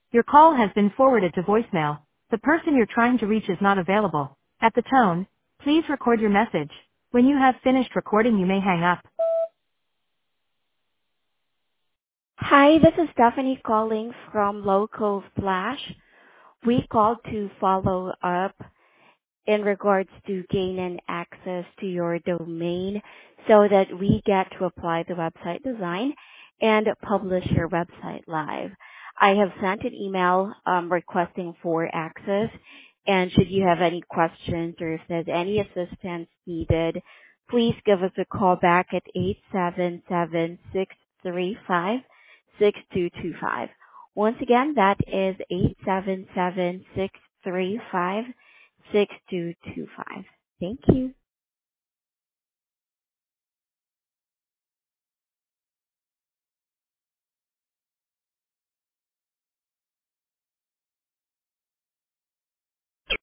Your call has been forwarded to voicemail. The person you're trying to reach is not available. At the tone, please record your message. When you have finished recording, you may hang up. Hi, this is Stephanie calling from Local Flash. We called to follow up in regards to gaining access to your domain so that we get to apply the website design and publish your website live. I have sent an email requesting for access, and should you have any questions or if there's any assistance needed, please give us a call back at 877-635-6225. Once again, that is 877-635-6225. Thank you.